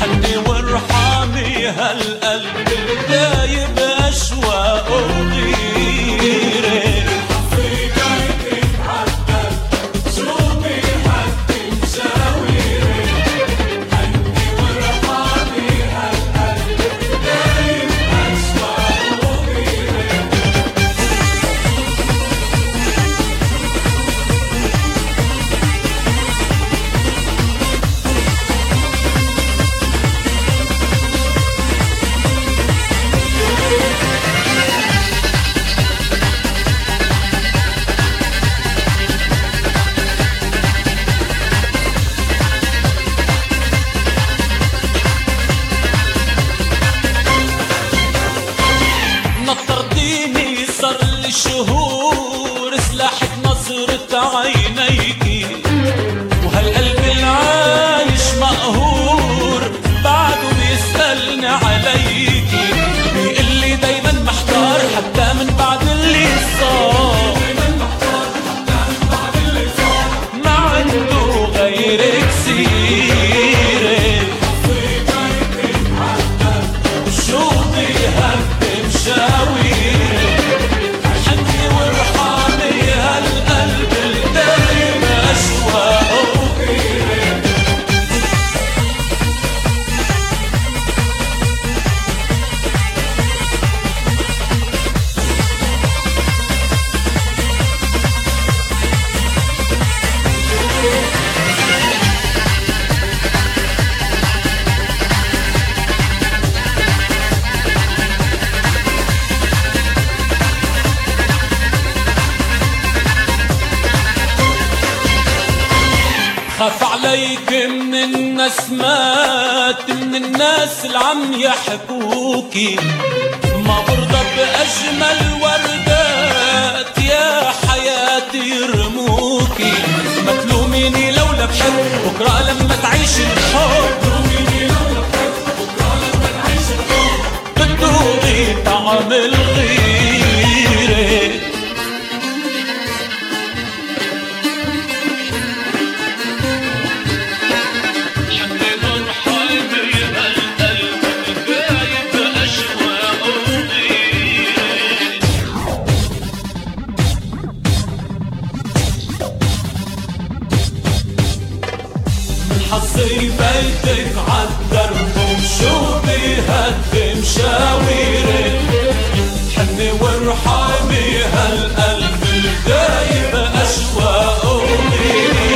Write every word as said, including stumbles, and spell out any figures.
حني وارحمي هالقلب الدايب أشواق وغيري. شهور سلاحك نظرة عينيكي، وهالقلب العايش مقهور بعده بيسألني عليكي. بيقلي دايما محتار حتى من بعد اللي صار، ما عنده غيرك سيرة. شو بيهبب شاويري خاف عليك من النسمات، من الناس اللي عم يحكوكي. ما برضى بأجمل وردات يا حياتي يرموكي. ما تلوميني لو لبحت بكرة لما تعيش الحب، بتذوقي طعم الغيرة. حصي بيتك عالدرب وشو بيهدم شاويرك. حني وارحمي هالقلب الدايب أشواق وغيري.